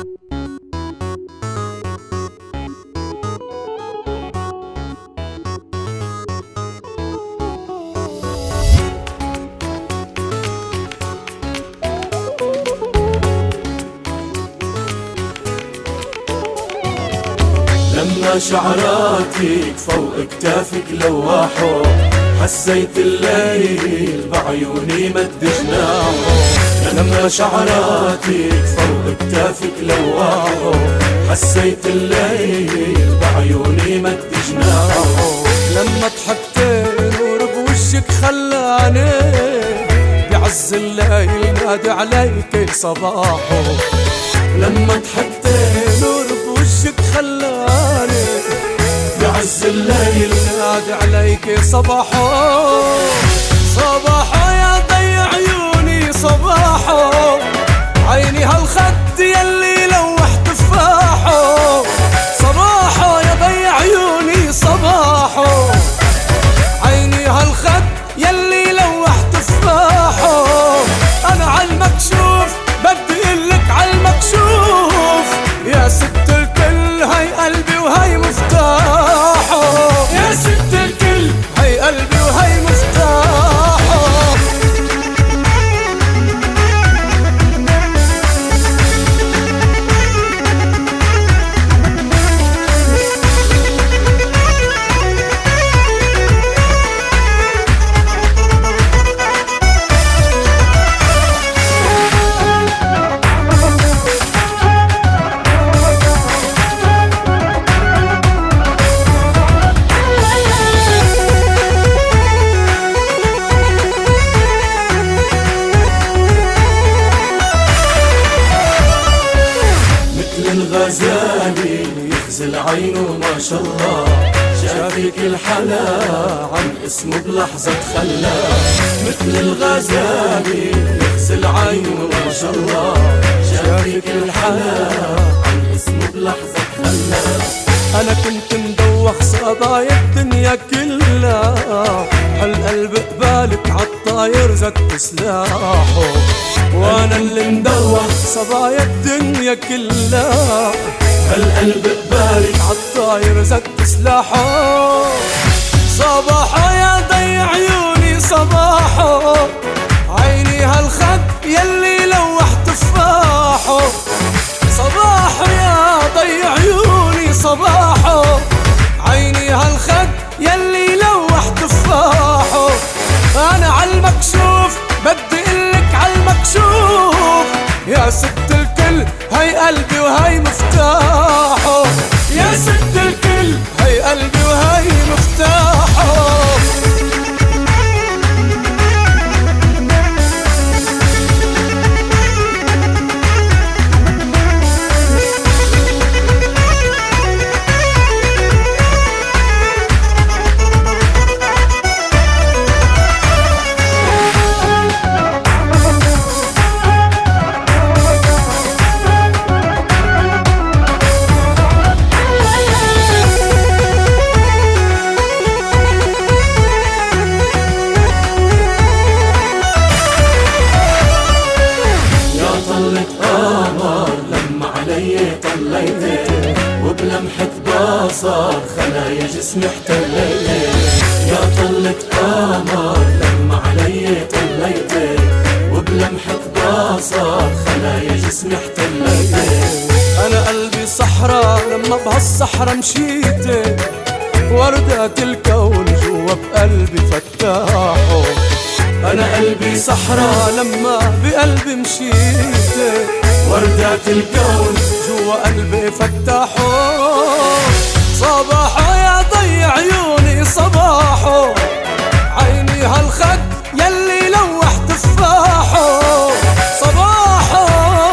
لما شعراتك فوق كتافك لواحو، حسيت الليل بعيوني مد جناحه. لما شعراتك فوق كتافك لواحو، حسيت الليل بعيوني مد جناحه. لما ضحكتي نور بوشك خلاني بعز الليل نادي عليك صباحه. لما ضحكتي نور بوشك خلاني بعز الليل نادي عليك صباحه. صباحه يا ضي عيوني صباحه، عيني هالخد يلي لوح تفاحه. صباحه يا ضي عيوني صباحه، عيني هالخد يلي لوح تفاحه. انا عالمكشوف بدي قلك عالمكشوف، يا ست الكل هي قلبي وهي مفتاحه. يا ست الكل هي قلبي وهي مفتاحه. الغزالي يخزل عينه ما شاء الله، شافك الحلا عن اسمه بلحظة تخلى. مثل الغزالي يخزل عينه ما شاء الله، شافك الحلا عن اسمه بلحظة تخلى. أنا كنت مدوخ صبايا الدنيا كلها، هالقلب قبالك عالطاير زت سلاحه. وأنا اللي مدوخ صبايا الدنيا كلها، هالقلب قبالك عالطاير زت سلاحه. صباحه يا ضي عيوني صباحه، عيني هالخد يلي لوح تفاحه. صباحه يا ضي عيوني صباحه، عيني هالخد يلي لوح تفاحه. انا عالمكشوف بدي قلك عالمكشوف، يا ست الكل هي قلبي وهي مفتاحه. يا ست الكل هي قلبي وهي مفتاحه. طليتي وبلمحة بصر خلايا جسمي احتليتي. يا طلة قمر لما علي طليتي، وبلمحة بصر خلايا جسمي احتليتي. أنا قلبي صحرا لما بهالصحرا مشيتي، وردات الكون جوا بقلبي فتاحه. أنا قلبي صحرا لما بقلبي مشيتي، وردات الكون جوا قلبي فتاحه. صباحه يا ضي عيوني صباحه، عيني هالخد يلي لوح تفاحه. صباحه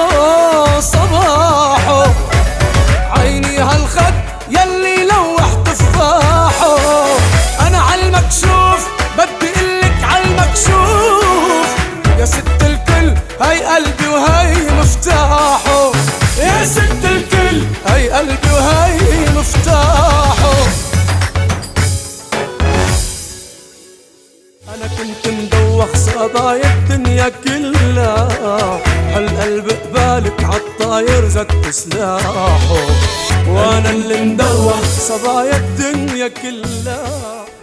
صباحه، عيني هالخد يلي لوح تفاحه. أنا عالمكشوف بدي قلك عالمكشوف، يا ست الكل هي قلبي وهي مفتاحه. يا ست الكل هي قلبي وهي مفتاحه. أنا كنت مدوخ صبايا الدنيا كلها، هالقلب قبالك عالطاير زت سلاحه، وانا اللي مدوخ صبايا الدنيا كلها.